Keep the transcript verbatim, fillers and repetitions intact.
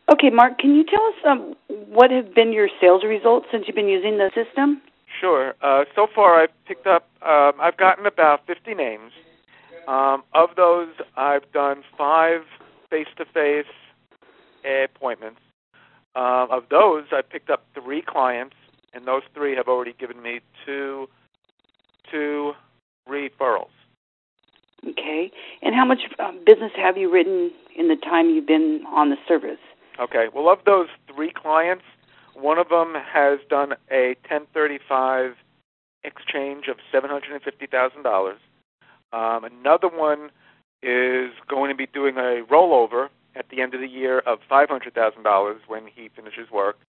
Okay, Mark, can you tell us um, what have been your sales results since you've been using the system? Sure. Uh, so far, I've picked up, um, I've gotten about fifty names. Um, of those, I've done five face-to-face appointments. Um, of those, I picked up three clients, and those three have already given me two two referrals. Okay. And how much um, business have you written in the time you've been on the service? Okay. Well, of those three clients, one of them has done a ten thirty-five exchange of seven hundred fifty thousand dollars. Um, another one is going to be doing a rollover at the end of the year of five hundred thousand dollars when he finishes work.